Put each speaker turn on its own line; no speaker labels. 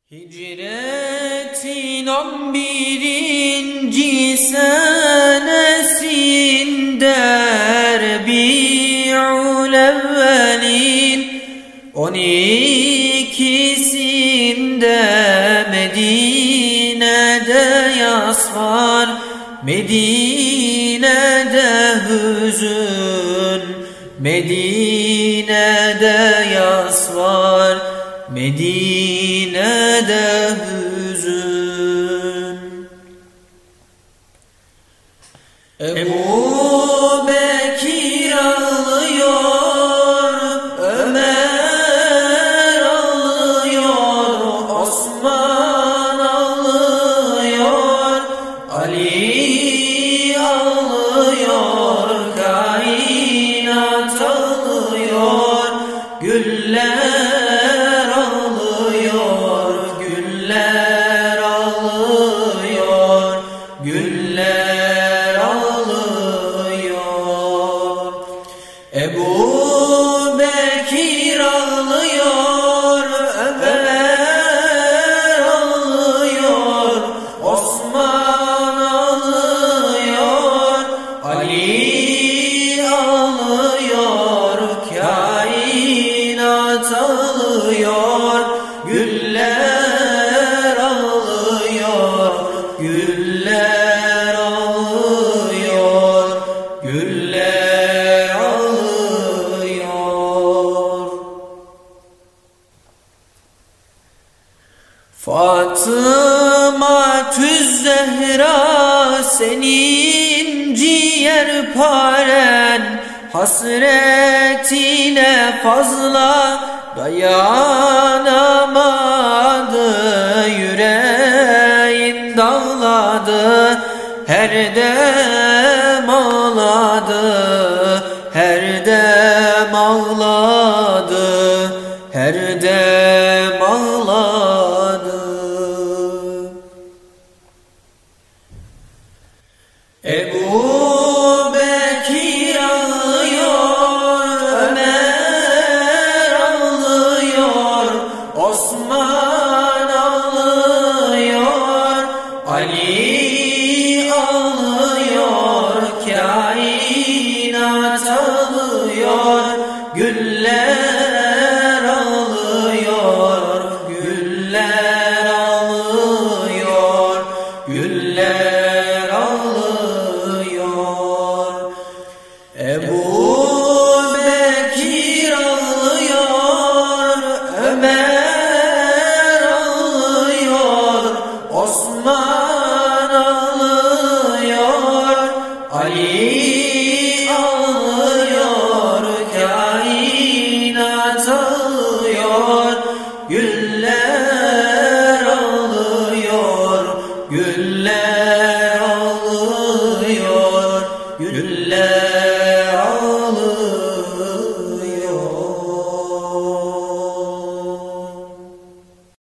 Hicretin 11. senesinde Erbi'ül Evvel'in 12'sinde Medine'de yas var, Medine'de hüzün, Medine'de yas var, Medine'de hüzün. Ebu Bekir ağlıyor, Ömer ağlıyor, Osman ağlıyor, Ali ağlıyor, kainat ağlıyor, güller ağlıyor, güller ağlıyor, güller ağlıyor. Ebu Bekir ağlıyor, Ömer ağlıyor, Osman ağlıyor, Ali ağlıyor, kainat ağlıyor, güller ağlıyor, güller ağlıyor, güller ağlıyor. Fatıma Zehra senin ciğerparen, hasretine fazla dayanamadı, yüreğin dağladı, her dem ağladı, her dem ağladı, her dem ağladı. Ebu Bekir ağlıyor, Ömer ağlıyor, Osman ağlıyor, Ali ağlıyor, kainat ağlıyor, güller ağlıyor, güller ağlıyor, güller ağlıyor. Ebu Bekir ağlıyor, Ömer ağlıyor, Osman ağlıyor, Ali ağlıyor, kainat ağlıyor, güller ağlıyor, güller ağlıyor, güller